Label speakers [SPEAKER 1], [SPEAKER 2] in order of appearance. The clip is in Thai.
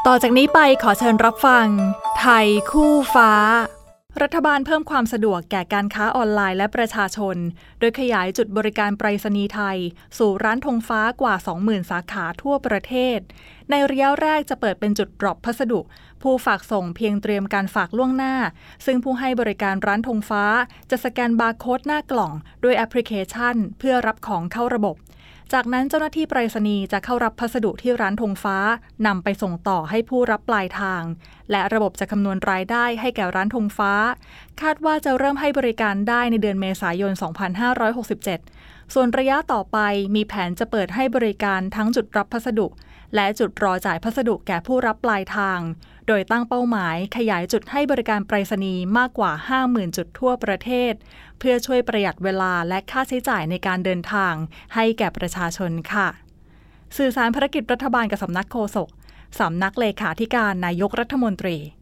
[SPEAKER 1] ต่อจากนี้ไปขอเชิญรับฟังไทยคู่ฟ้ารัฐบาลเพิ่มความสะดวกแก่การค้าออนไลน์และประชาชนโดยขยายจุดบริการไปรษณีย์ไทยสู่ร้านธงฟ้ากว่า 20,000 สาขาทั่วประเทศในระยะแรกจะเปิดเป็นจุดดรอปพัสดุผู้ฝากส่งเพียงเตรียมการฝากล่วงหน้าซึ่งผู้ให้บริการร้านธงฟ้าจะสแกนบาร์โค้ดหน้ากล่องด้วยแอปพลิเคชันเพื่อรับของเข้าระบบจากนั้นเจ้าหน้าที่ไปรษณีย์จะเข้ารับพัสดุที่ร้านธงฟ้านำไปส่งต่อให้ผู้รับปลายทางและระบบจะคำนวณรายได้ให้แก่ร้านธงฟ้าคาดว่าจะเริ่มให้บริการได้ในเดือนเมษายน 2567 ส่วนระยะต่อไปมีแผนจะเปิดให้บริการทั้งจุดรับพัสดุและจุดรอจ่ายพัสดุแก่ผู้รับปลายทางโดยตั้งเป้าหมายขยายจุดให้บริการไปรษณีย์มากกว่า 50,000 จุดทั่วประเทศเพื่อช่วยประหยัดเวลาและค่าใช้จ่ายในการเดินทางให้แก่ประชาชนค่ะสื่อสารภารกิจรัฐบาลกับสำนักโฆษกสำนักเลขาธิการนายกรัฐมนตรี